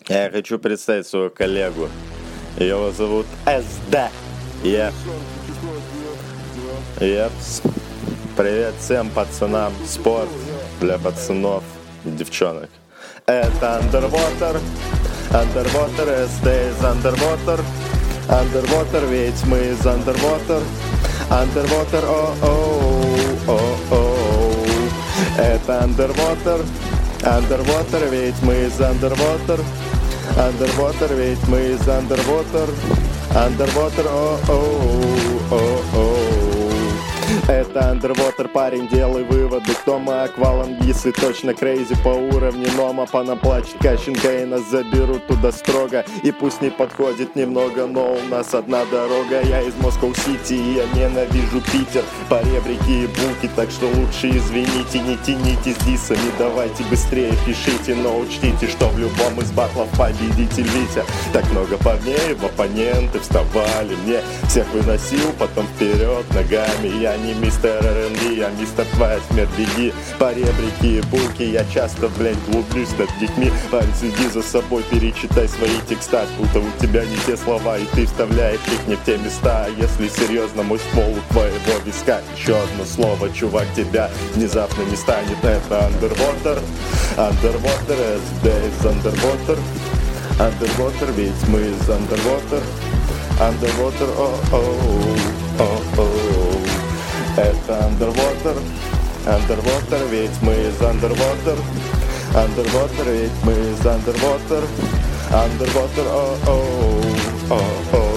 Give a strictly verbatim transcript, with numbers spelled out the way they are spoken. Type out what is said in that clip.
Я хочу представить своего коллегу. Его зовут эс дэ. Еп. Еп. Привет всем пацанам. Спорт для пацанов и девчонок. Это Underwater. Underwater, эс дэ из Underwater. Underwater, ведь мы из Underwater. Underwater, о-оу, о-оу. Это Underwater. Underwater, ведь мы из Underwater. Underwater, ведь мы из Underwater. Underwater, о-оу, о-оу. Это Underwater, парень, делай выводы. Кто мы, аквалангисы, точно крейзи по уровню Нома. Понаплачка щенка и нас заберут туда строго. И пусть не подходит немного, но у нас одна дорога. Я из Москва-Сити, и я ненавижу Питер. По ребрики и булки, так что лучше извините. Не тяните с дисами, давайте быстрее пишите. Но учтите, что в любом из батлов победитель Витя. Так много парней в оппоненты вставали. Мне всех выносил, потом вперед ногами. Я не мистер эр энд би, я мистер твоя смерть, беги. По ребрики и булки я часто, блядь, глублюсь над детьми. Парень, следи за собой, перечитай свои текста. Будто у тебя не те слова, и ты вставляешь их не в те места. А если серьезно, мой ствол у твоего виска. Еще одно слово, чувак, тебя внезапно не станет. Это Underwater. Underwater, эс дэ из Underwater. Underwater, ведь мы из Underwater. Underwater, о-оу, о-оу. Это Underwater. Underwater, ведь мы из Underwater. Underwater, ведь мы из Underwater. Underwater, о-оу, о-оу.